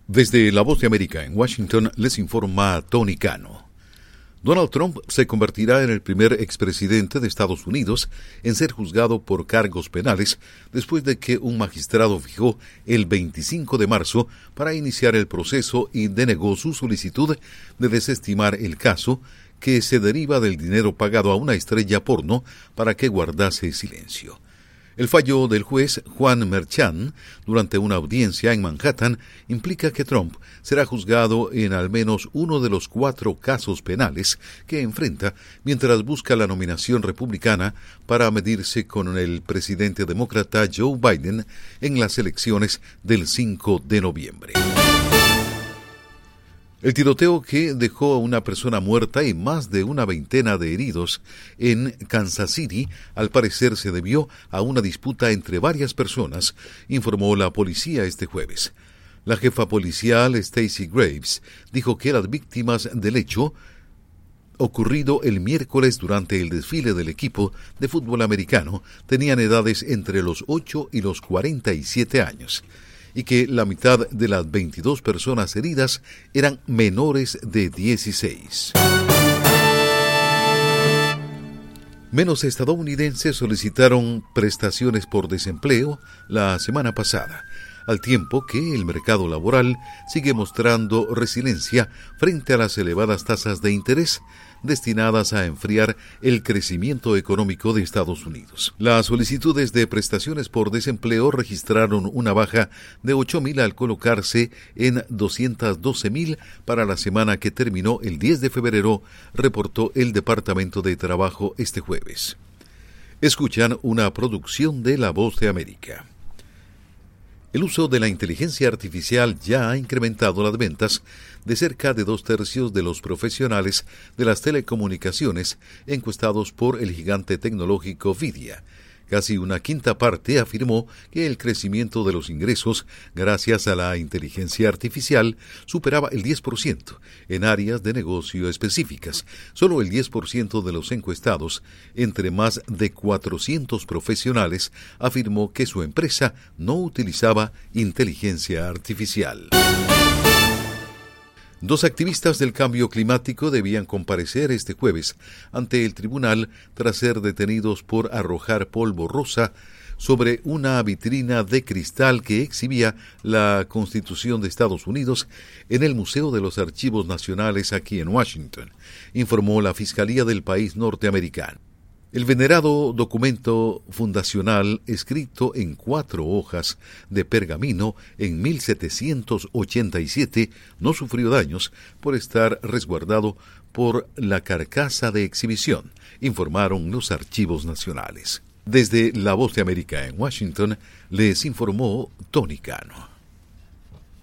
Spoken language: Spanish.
Desde La Voz de América en Washington les informa Tony Cano. Donald Trump se convertirá en el primer expresidente de Estados Unidos en ser juzgado por cargos penales después de que un magistrado fijó el 25 de marzo para iniciar el proceso y denegó su solicitud de desestimar el caso que se deriva del dinero pagado a una estrella porno para que guardase silencio. El fallo del juez Juan Merchan durante una audiencia en Manhattan implica que Trump será juzgado en al menos uno de los 4 casos penales que enfrenta mientras busca la nominación republicana para medirse con el presidente demócrata Joe Biden en las elecciones del 5 de noviembre. El tiroteo que dejó a una persona muerta y más de una veintena de heridos en Kansas City, al parecer se debió a una disputa entre varias personas, informó la policía este jueves. La jefa policial Stacey Graves dijo que las víctimas del hecho ocurrido el miércoles durante el desfile del equipo de fútbol americano tenían edades entre los 8 y los 47 años. Y que la mitad de las 22 personas heridas eran menores de 16. Menos estadounidenses solicitaron prestaciones por desempleo la semana pasada, al tiempo que el mercado laboral sigue mostrando resiliencia frente a las elevadas tasas de interés destinadas a enfriar el crecimiento económico de Estados Unidos. Las solicitudes de prestaciones por desempleo registraron una baja de 8,000 al colocarse en 212,000 para la semana que terminó el 10 de febrero, reportó el Departamento de Trabajo este jueves. Escuchan una producción de La Voz de América. El uso de la inteligencia artificial ya ha incrementado las ventas de cerca de 2/3 de los profesionales de las telecomunicaciones encuestados por el gigante tecnológico Nvidia. Casi una quinta parte afirmó que el crecimiento de los ingresos gracias a la inteligencia artificial superaba el 10% en áreas de negocio específicas. Solo el 10% de los encuestados, entre más de 400 profesionales, afirmó que su empresa no utilizaba inteligencia artificial. 2 activistas del cambio climático debían comparecer este jueves ante el tribunal tras ser detenidos por arrojar polvo rosa sobre una vitrina de cristal que exhibía la Constitución de Estados Unidos en el Museo de los Archivos Nacionales aquí en Washington, informó la Fiscalía del país norteamericano. El venerado documento fundacional, escrito en 4 hojas de pergamino en 1787, no sufrió daños por estar resguardado por la carcasa de exhibición, informaron los archivos nacionales. Desde La Voz de América en Washington, les informó Tony Cano.